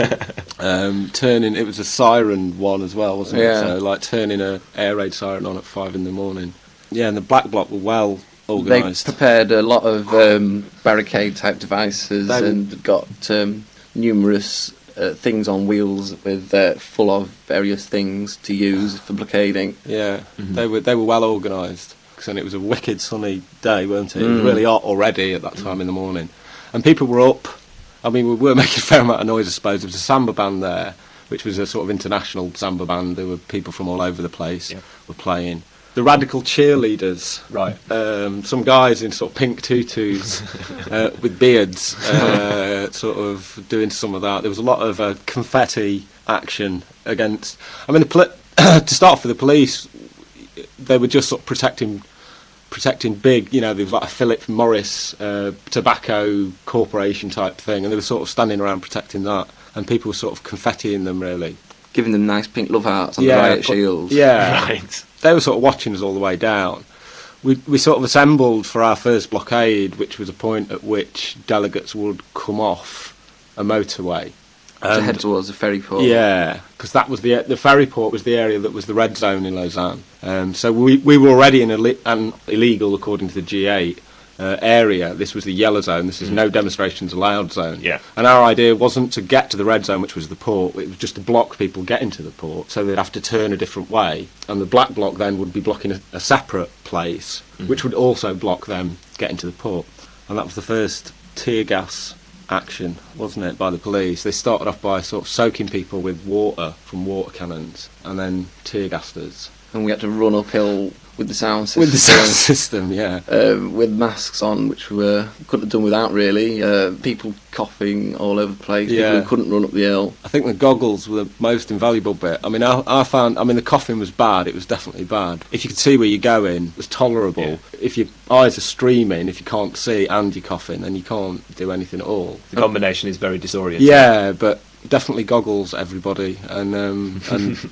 imagine it was a siren one as well, wasn't it? So like turning a air raid siren on at 5 in the morning. Yeah, and the Black Bloc were well organised. They prepared a lot of barricade type devices and got numerous things on wheels with full of various things to use for blockading. Yeah, they were well organised, and it was a wicked sunny day, weren't it? It was really hot already at that time in the morning, and people were up. I mean, we were making a fair amount of noise, I suppose. There was a samba band there, which was a sort of international samba band. There were people from all over the place were playing. The radical cheerleaders, right? Some guys in sort of pink tutus with beards, sort of doing some of that. There was a lot of confetti action against. I mean, to start off with, the police, they were just sort of protecting big. There was like a Philip Morris tobacco corporation type thing, and they were sort of standing around protecting that, and people were sort of confettiing them really. giving them nice pink love hearts on the riot shields. Yeah, right. They were sort of watching us all the way down. We sort of assembled for our first blockade, which was a point at which delegates would come off a motorway to head towards the ferry port. Yeah, because that was the ferry port was the area that was the red zone in Lausanne. So we were already in an illegal, according to the G8, area. This was the yellow zone. This is no demonstrations allowed zone. Yeah. And our idea wasn't to get to the red zone, which was the port. It was just to block people getting to the port, so they'd have to turn a different way. And the black bloc then would be blocking a separate place, which would also block them getting to the port. And that was the first tear gas action, wasn't it, by the police. They started off by sort of soaking people with water from water cannons and then tear gassed us. And we had to run uphill with the sound system. With the sound system, yeah. With masks on, which we couldn't have done without, really. People coughing all over the place. Yeah. People who couldn't run up the hill. I think the goggles were the most invaluable bit. I mean, I found the coughing was bad. It was definitely bad. If you could see where you're going, it was tolerable. Yeah. If your eyes are streaming, if you can't see and you're coughing, then you can't do anything at all. The combination is very disorienting. Yeah, but definitely goggles, everybody, and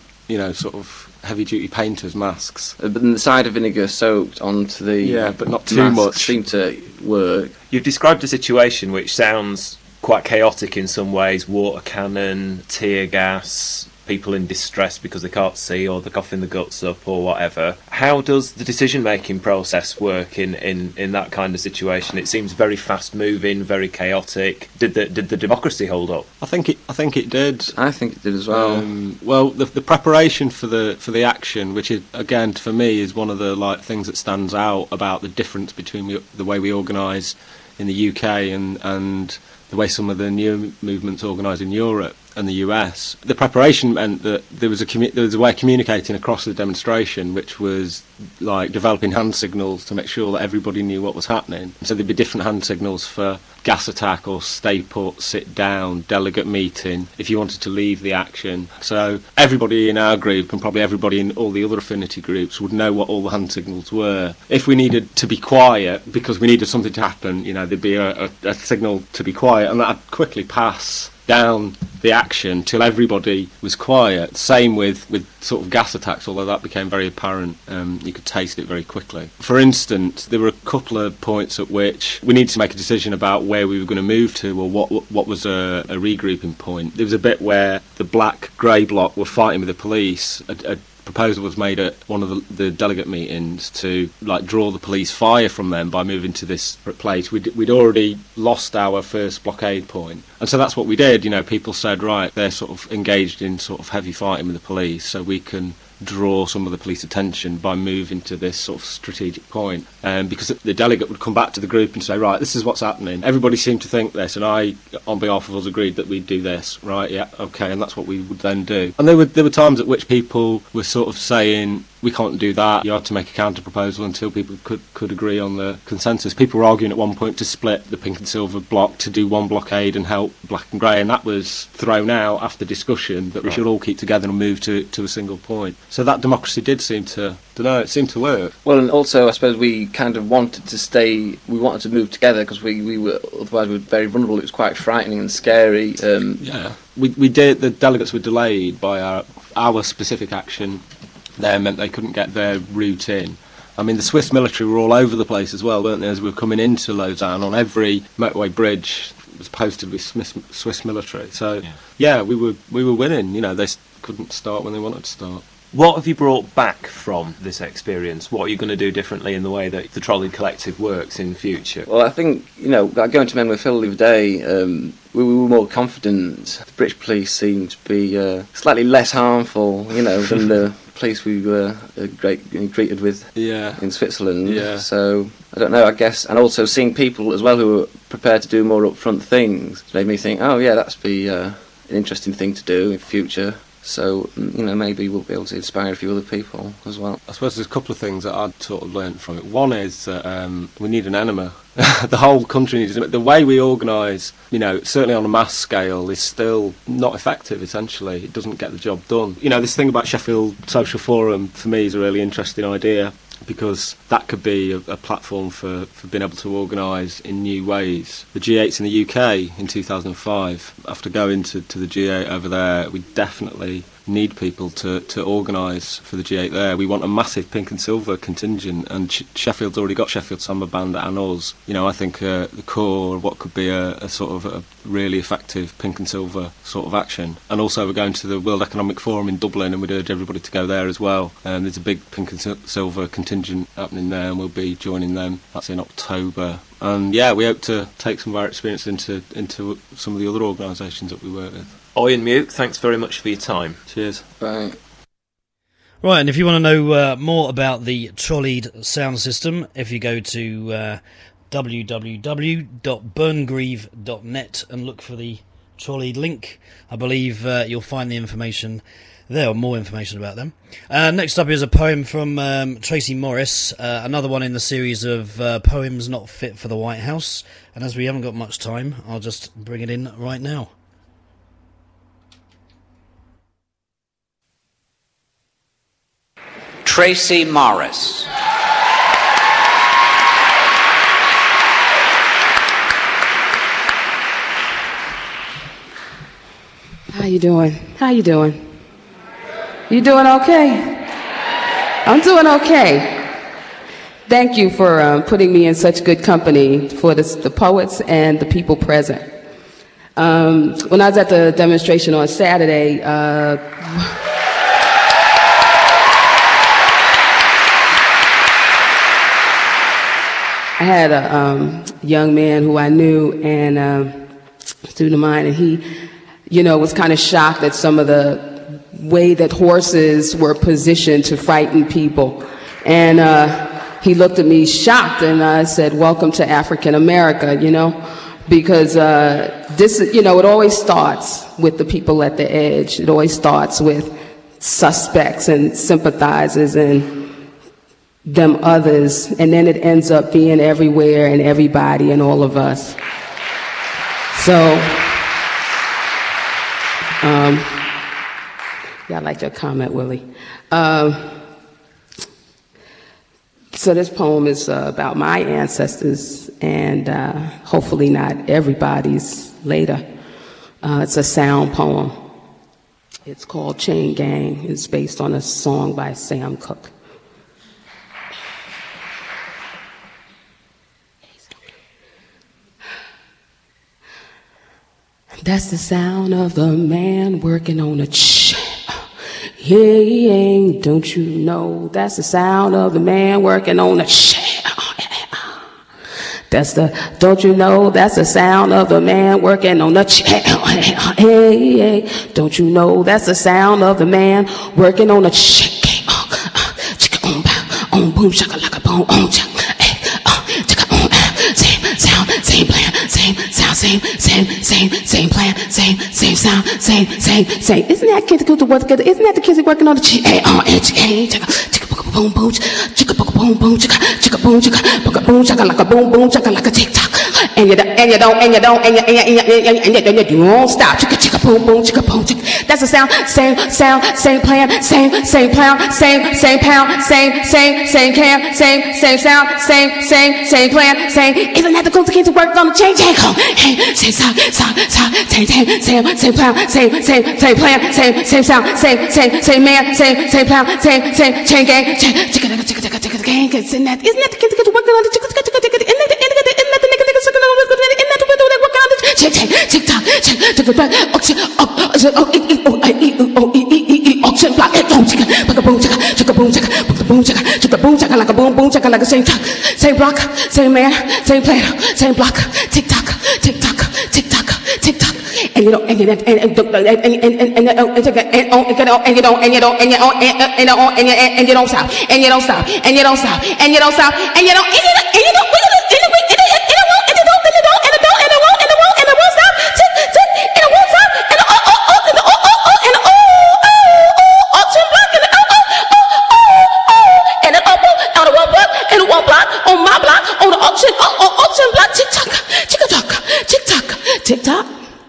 sort of heavy-duty painters' masks. But then the cider vinegar soaked onto the but not too much. Seemed to work. You've described a situation which sounds quite chaotic in some ways. Water cannon, tear gas, people in distress because they can't see or they're coughing the guts up or whatever. How does the decision-making process work in that kind of situation? It seems very fast-moving, very chaotic. Did the democracy hold up? I think it did. I think it did as well. Well, the preparation for the action, which is, again, for me, is one of the things that stands out about the difference between the way we organise in the UK and the way some of the new movements organise in Europe and the US. The preparation meant that there was a way of communicating across the demonstration, which was like developing hand signals to make sure that everybody knew what was happening. So there'd be different hand signals for gas attack or stay put, sit down, delegate meeting, if you wanted to leave the action. So everybody in our group and probably everybody in all the other affinity groups would know what all the hand signals were. If we needed to be quiet because we needed something to happen, there'd be a signal to be quiet, and that'd quickly pass down the action till everybody was quiet. Same with sort of gas attacks, although that became very apparent. You could taste it very quickly. For instance, there were a couple of points at which we needed to make a decision about where we were going to move to, or what was a regrouping point. There was a bit where the black-grey bloc were fighting with the police. A proposal was made at one of the delegate meetings to draw the police fire from them by moving to this place. We'd already lost our first blockade point, and so that's what we did. People said, right, they're sort of engaged in sort of heavy fighting with the police, so we can draw some of the police attention by moving to this sort of strategic point. Because the delegate would come back to the group and say, right, this is what's happening. Everybody seemed to think this, and I, on behalf of us, agreed that we'd do this. Right, yeah, okay, and that's what we would then do. And there were times at which people were sort of saying, we can't do that. You had to make a counter-proposal until people could agree on the consensus. People were arguing at one point to split the pink and silver bloc, to do one blockade and help black and grey, and that was thrown out after discussion, that we should all keep together and move to a single point. So that democracy did seem to, it seemed to work. Well, and also I suppose we kind of wanted to move together because we were, otherwise we were very vulnerable. It was quite frightening and scary. We did. The delegates were delayed by our specific action. There meant they couldn't get their route in. I mean, the Swiss military were all over the place as well, weren't they? As we were coming into Lausanne, on every motorway bridge was posted with Swiss military. So yeah, we were winning. They couldn't start when they wanted to start. What have you brought back from this experience? What are you going to do differently in the way that the Trolley Collective works in future? Well, I think, going to Men with Hill the other day, we were more confident. The British police seemed to be slightly less harmful, than the police we were greeted with in Switzerland. Yeah. So, I don't know, I guess, and also seeing people as well who were prepared to do more upfront things made me think, oh yeah, that's be an interesting thing to do in future. So, maybe we'll be able to inspire a few other people as well. I suppose there's a couple of things that I'd sort of learnt from it. One is that we need an enema. The whole country needs an enema. The way we organise, certainly on a mass scale, is still not effective, essentially. It doesn't get the job done. This thing about Sheffield Social Forum, for me, is a really interesting idea, because that could be a platform for being able to organise in new ways. The G8s in the UK in 2005, after going to the G8 over there, we definitely need people to organise for the G8 there. We want a massive pink and silver contingent, and Sheffield's already got Sheffield Samba Band and us. You know, I think the core of what could be a sort of a really effective pink and silver sort of action. And also we're going to the World Economic Forum in Dublin, and we'd urge everybody to go there as well. There's a big pink and silver contingent happening there, and we'll be joining them. That's in October. And yeah, we hope to take some of our experience into some of the other organisations that we work with. Ian Mute, thanks very much for your time. Cheers. Bye. Right, and if you want to know more about the Trolleyed sound system, if you go to www.burngrieve.net and look for the Trolleyed link, I believe you'll find the information there, or more information about them. Next up is a poem from Tracy Morris, another one in the series of poems not fit for the White House. And as we haven't got much time, I'll just bring it in right now. Tracy Morris. How you doing? How you doing? You doing okay? I'm doing okay. Thank you for putting me in such good company for the poets and the people present. When I was at the demonstration on Saturday, I had a young man who I knew, and a student of mine, and he, was kind of shocked at some of the way that horses were positioned to frighten people. And he looked at me shocked, and I said, "Welcome to African America," because this, it always starts with the people at the edge. It always starts with suspects and sympathizers and them others, and then it ends up being everywhere and everybody and all of us. So, yeah, I like your comment, Willie. So this poem is about my ancestors, and hopefully not everybody's later. It's a sound poem. It's called Chain Gang. It's based on a song by Sam Cooke. That's the sound of the man working on a chain. Hey, don't you know? That's the sound of the man working on a chain. Don't you know? That's the sound of the man working on a chain. Hey, don't you know? That's the sound of the man working on a chain. Boom, shaka like a boom, same plan, same sound, same plan, same sound, same. Isn't that kid good to work together? Isn't that the kids working on the boom boom, chicka boom boom, chicka boom, chicka like a boom boom, chicka like a tick tock. And you don't stop. Chicka boom boom, chicka boom, chicka. That's the sound, same plan, same pound, same pound, same can, same sound, same plan, same. Isn't that the good kids work on the chain? Same song, same plan, same plan, same sound, same man, same pound, same chain gang. Isn't that the kids working on the isn't that the niggas working on the work on the tick tock, auction block, boom, like a boom, like a same talk, same block, same man, same player, same block, tick tock, and you don't, and you don't stop. TikTok.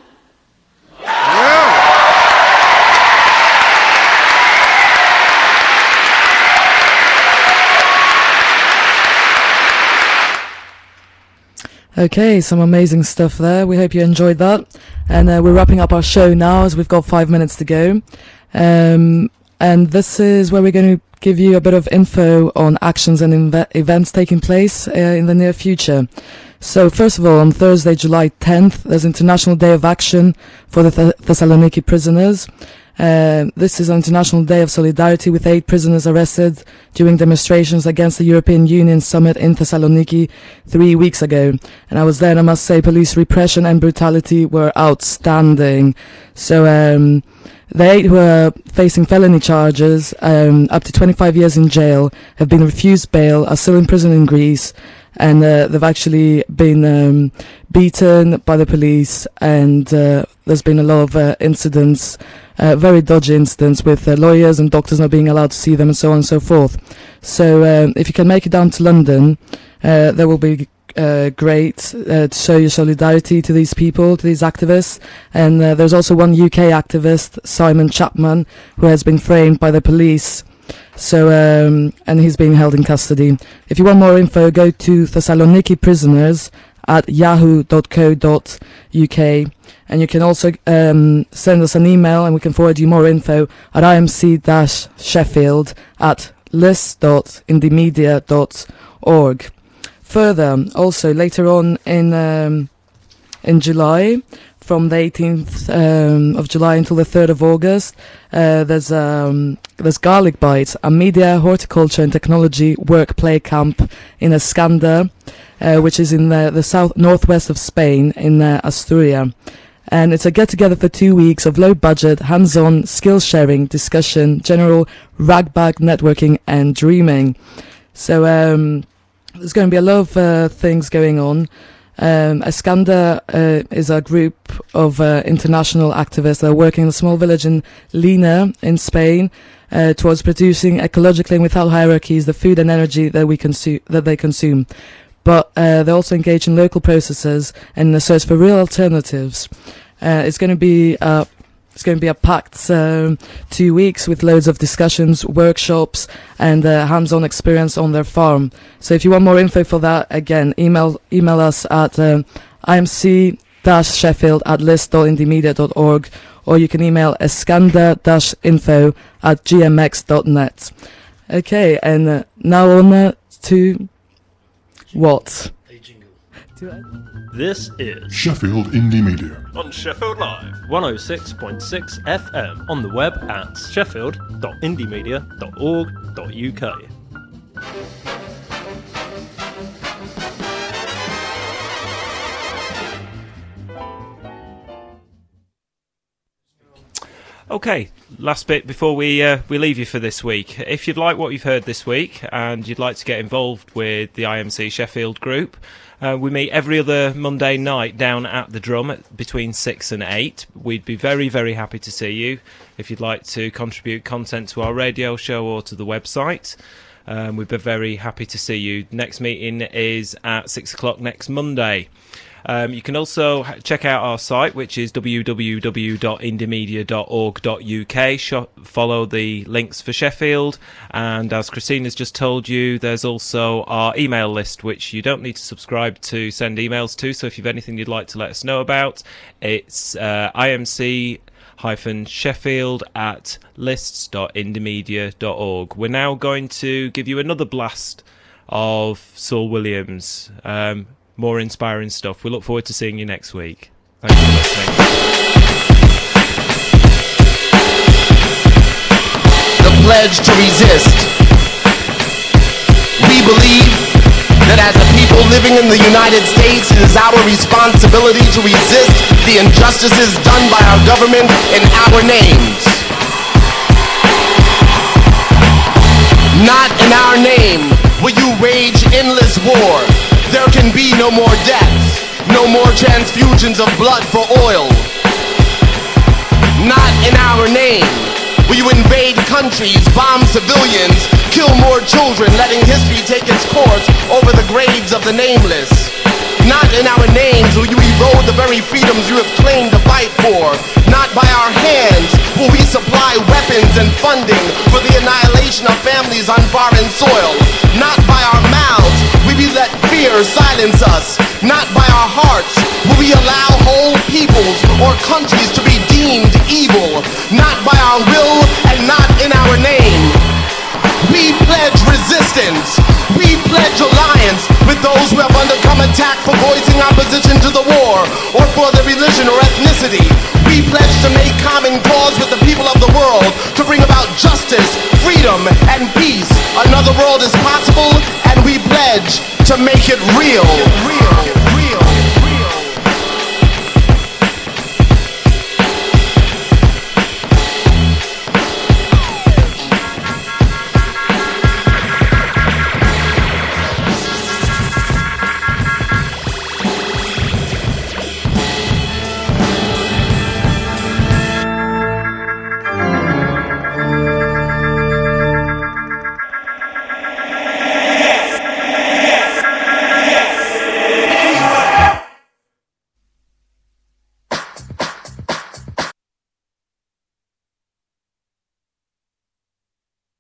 Okay, some amazing stuff there. We hope you enjoyed that. And we're wrapping up our show now as we've got 5 minutes to go. And this is where we're going to give you a bit of info on actions and events taking place in the near future. So first of all, on Thursday, July 10th, there's International Day of Action for the Thessaloniki prisoners. This is an International Day of Solidarity with 8 prisoners arrested during demonstrations against the European Union summit in Thessaloniki 3 weeks ago. And I was there, and I must say police repression and brutality were outstanding. So the 8 who are facing felony charges, up to 25 years in jail, have been refused bail, are still in prison in Greece, and they've actually been beaten by the police, and there's been a lot of incidents, very dodgy incidents with lawyers and doctors not being allowed to see them and so on and so forth. So if you can make it down to London, there will be great to show your solidarity to these people, to these activists. And there's also one UK activist, Simon Chapman, who has been framed by the police. So, and he's being held in custody. If you want more info, go to Thessaloniki Prisoners at yahoo.co.uk, and you can also send us an email and we can forward you more info at imc-sheffield at list.indiemedia.org. Further, also later on in July, from the 18th of July until the 3rd of August, there's Garlic Bites, a media, horticulture and technology work-play camp in Escanda, which is in the northwest of Spain, in Asturias. And it's a get-together for 2 weeks of low-budget, hands-on, skill-sharing, discussion, general ragbag networking and dreaming. So there's going to be a lot of things going on. Escanda is a group of international activists that are working in a small village in Lina in Spain towards producing ecologically and without hierarchies the food and energy that they consume. But they also engage in local processes and the search for real alternatives. It's going to be a packed 2 weeks with loads of discussions, workshops, and hands-on experience on their farm. So if you want more info for that, again, email us at imc-sheffield@list.indiemedia.org, or you can email escanda-info@gmx.net. Okay, and now on to what? This is Sheffield Indie Media on Sheffield Live 106.6 FM, on the web at sheffield.indiemedia.org.uk. Okay, last bit before we leave you for this week. If you'd like what you've heard this week and you'd like to get involved with the IMC Sheffield group, we meet every other Monday night down at the Drum between 6 and 8. We'd be very, very happy to see you if you'd like to contribute content to our radio show or to the website. We'd be very happy to see you. Next meeting is at 6 o'clock next Monday. You can also check out our site, which is www.indiemedia.org.uk. Follow the links for Sheffield, and as Christina's just told you, there's also our email list, which you don't need to subscribe to send emails to. So if you've anything you'd like to let us know about, it's imc-sheffield@lists.indiemedia.org. We're now going to give you another blast of Saul Williams. More inspiring stuff. We look forward to seeing you next week. Thanks for listening. The pledge to resist. We believe that as a people living in the United States, it is our responsibility to resist the injustices done by our government in our names. Not in our name will you wage endless war. There can be no more deaths, no more transfusions of blood for oil. Not in our name will you invade countries, bomb civilians, kill more children, letting history take its course over the graves of the nameless. Not in our names will you erode the very freedoms you have claimed to fight for. Not by our hands will we supply weapons and funding for the annihilation of families on foreign soil. Not by our mouths will we let fear fear silence us. Not by our hearts will we allow whole peoples or countries to be deemed evil. Not by our will and not in our name. We pledge resistance. We pledge alliance with those who have undergone attack for voicing opposition to the war or for their religion or ethnicity. We pledge to make common cause with the people of the world to bring about justice, freedom, and peace. Another world is possible, and we pledge to make it real.